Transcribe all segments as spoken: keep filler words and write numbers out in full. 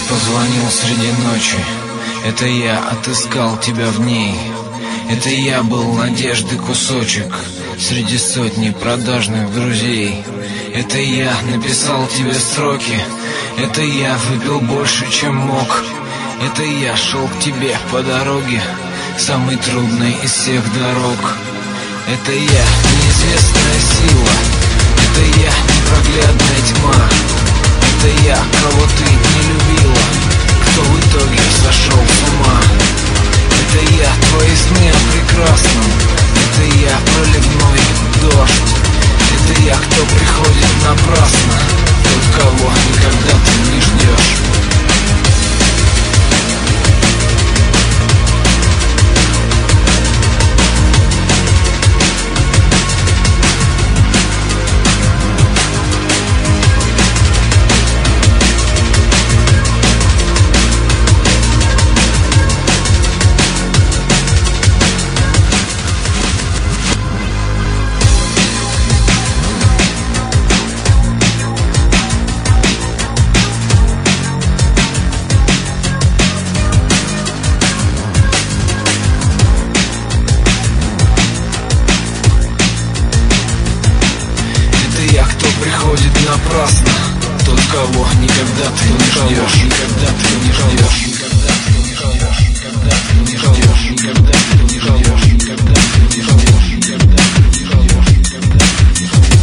позвонил среди ночи, это я отыскал тебя в ней. Это я был надежды кусочек среди сотни продажных друзей. Это я написал тебе строки, это я выпил больше, чем мог. Это я шел к тебе по дороге, самой трудной из всех дорог. Это я, неизвестная сила, это я, непроглядная тьма. Это я, кого ты не любила, кто в итоге сошел с ума. Это я, твои сны о прекрасном, это я, проливной дождь. Это я, кто приходит напрасно, тот, кого никогда ты не ждешь. Приходит напрасно тот, кого никогда ты не ждешь, никогда ты не ждешь, никогда ты не ждешь, никогда ты не ждешь, никогда ты не ждешь, никогда ты не ждешь, никогда ты не ждешь, никогда ты не ждешь.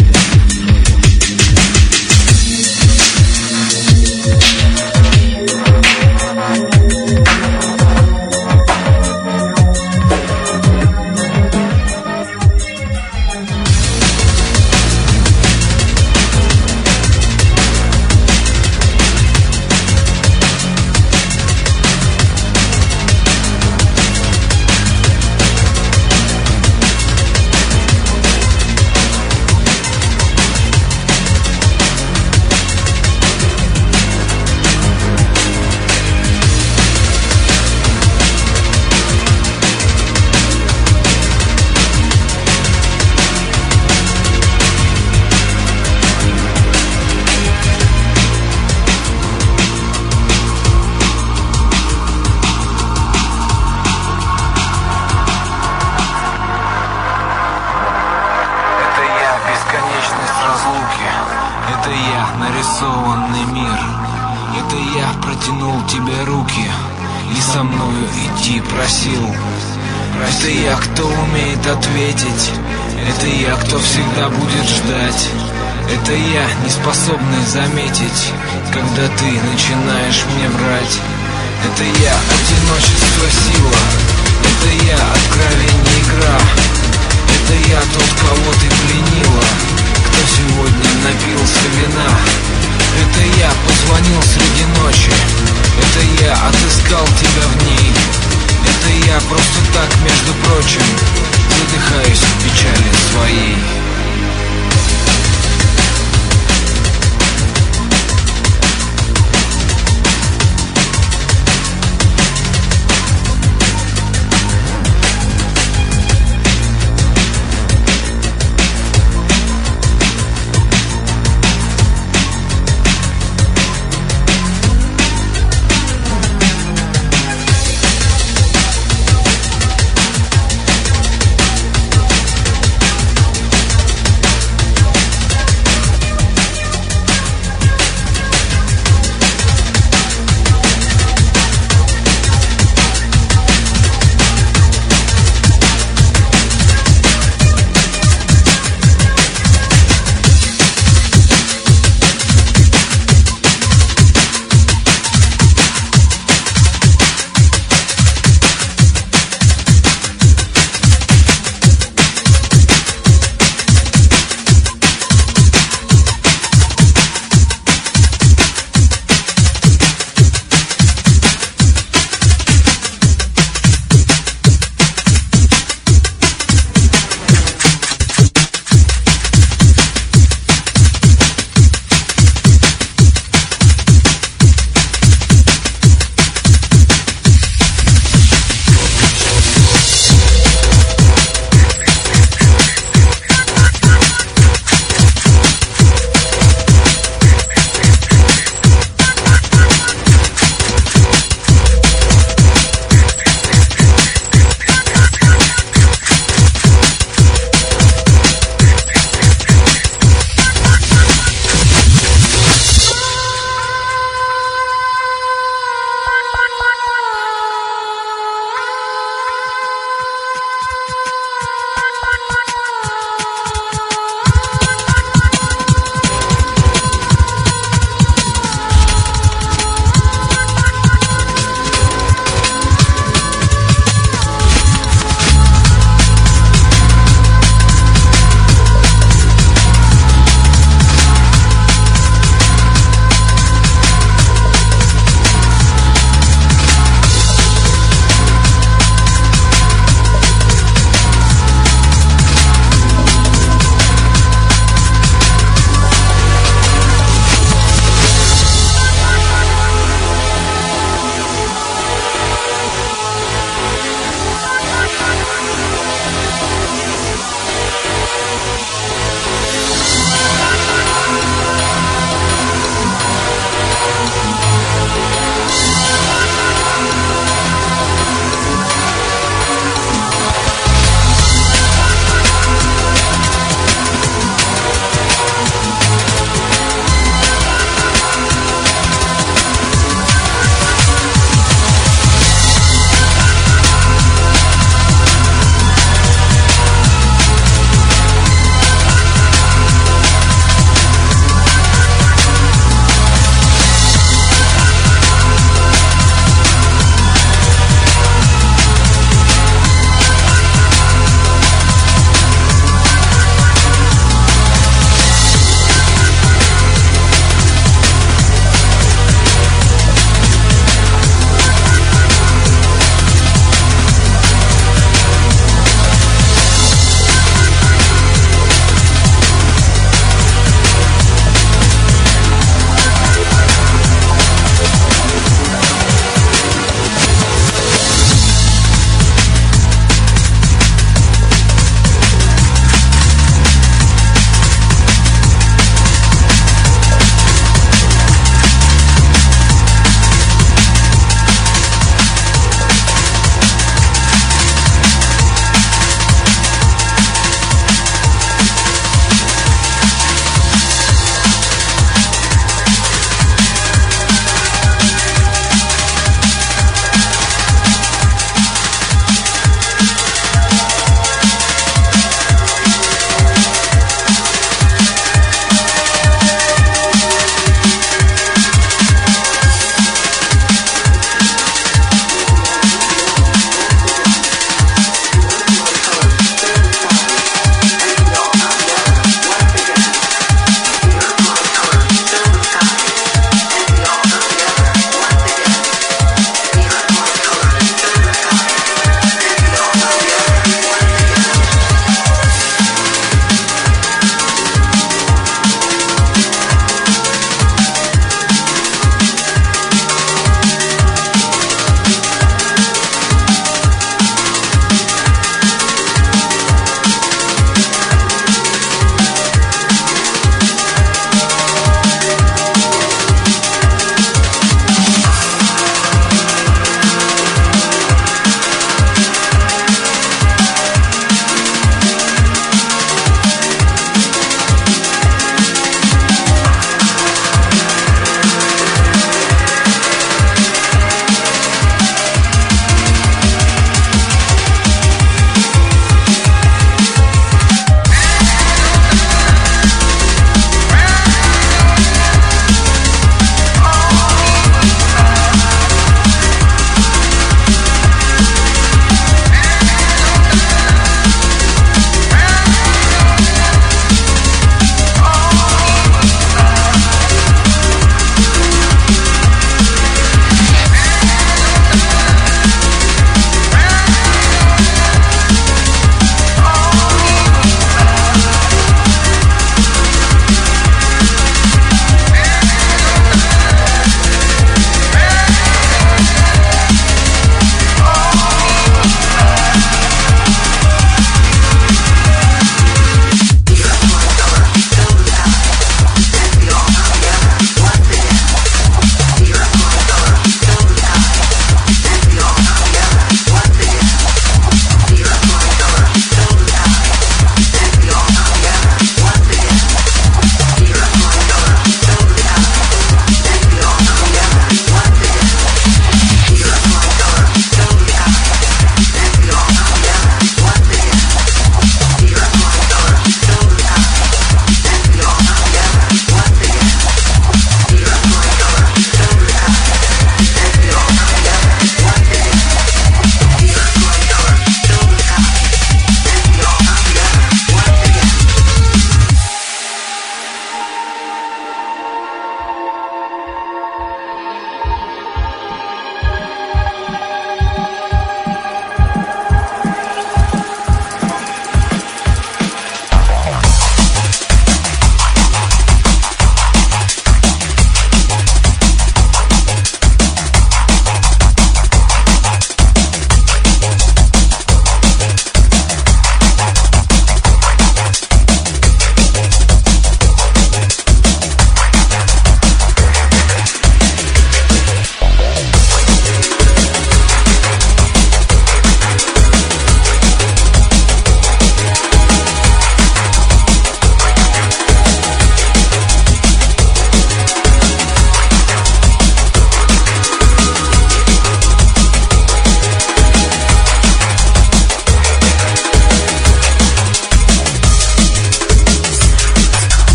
Это я, нарисованный мир. Это я протянул тебе руки и со мною идти просил. Это я, кто умеет ответить. Это я, кто всегда будет ждать. Это я, не способный заметить, когда ты начинаешь мне врать. Это я, одиночество, сила. Это я, откровение, игра. Это я, тот, кого ты пленила, кто сегодня напился вина. Это я позвонил среди ночи, это я отыскал тебя в ней. Это я просто так, между прочим, задыхаюсь в печали своей.